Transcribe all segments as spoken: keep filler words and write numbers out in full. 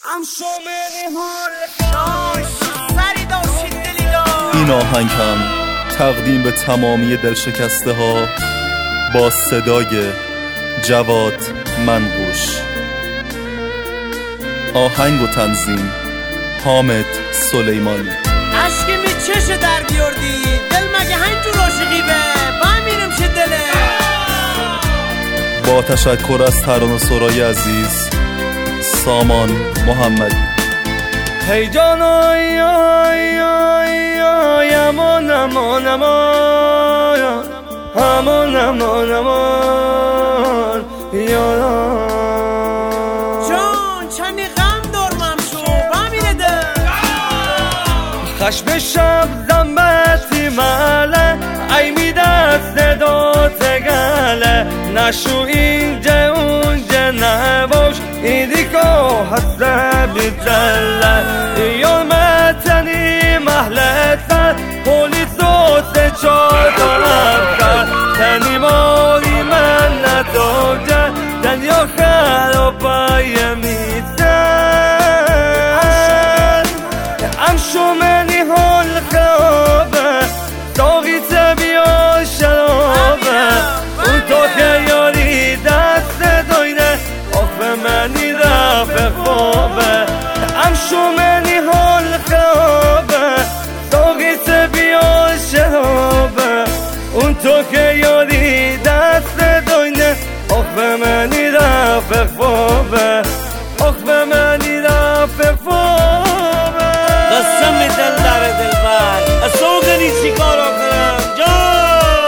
این آهنگ هم تقدیم به تمامی دلشکسته ها با صدای جواد منقوش. آهنگ و تنظیم حامد سلیمانی. عشقی می چشه در بیاردی دل مگه همینجور عاشقی به با میرم شه دله. با تشکر از ترانه سرای عزیز سامان محمدی. هی جان آی آی آی آی امان امان امان امان امان امان جان چنی غم دارمم شو با میره دل خشم شب زنبتی ماله ای می دست داد گله نشو اینجا اونجا نباش ایدی که حسه بیتله ایال متنی محلت پولیس دوست چادرم کرد تنی مالی من نداجه دنیا خرابای میزن امشو منی حال خوابه داغی تبیا شرابه اون تو که یاری دست داینه آخه منی رفت خوابه امشو منی حال خوابه داغی تبیا شرابه اون تو که یاری دست داینه آخه منی رفت خوابه آخه منی رفت خوابه قسم دل در دل بر از سوگنی چی کارا کنم جان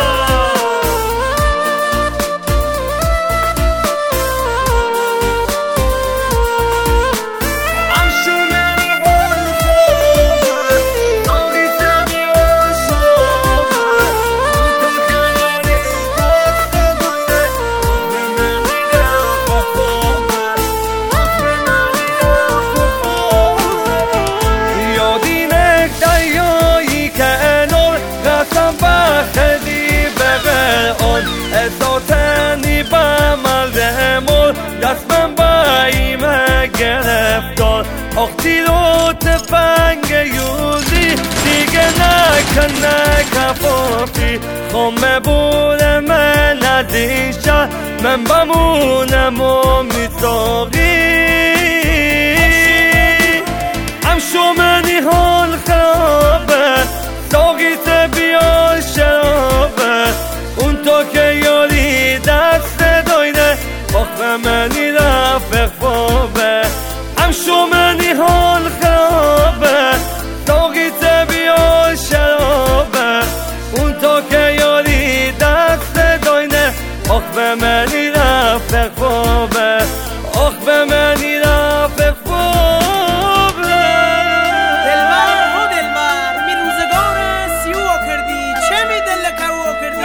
ازاتنی با ملدمون دست من بایمه گرفتار اختی رو تفنگ یوزی دیگه نکن نکفافی خمه بوده من از این شهر من بمونم و میساقی امشو منی حال خوابه ساقی تبیا شرابه اون تو که یاری دست داینه آخه منی رفت خوابه امشو منی حال خوابه ساقی تبیا شرابه اون تو که یاری دست داینه آخه منی رفت خوابه آخه منی رفت خوابه دلبر هو دلبر می روزگار سیوا کردی چه می دل کوا کردی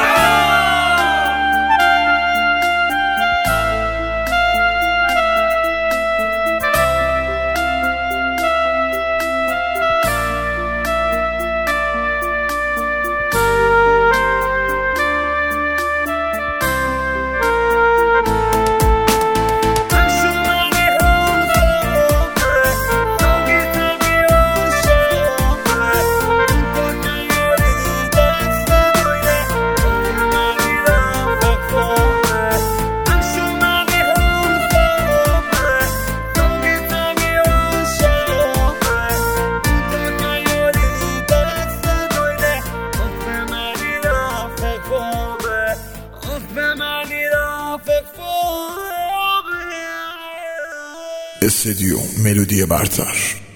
استدیو ملودی برتر.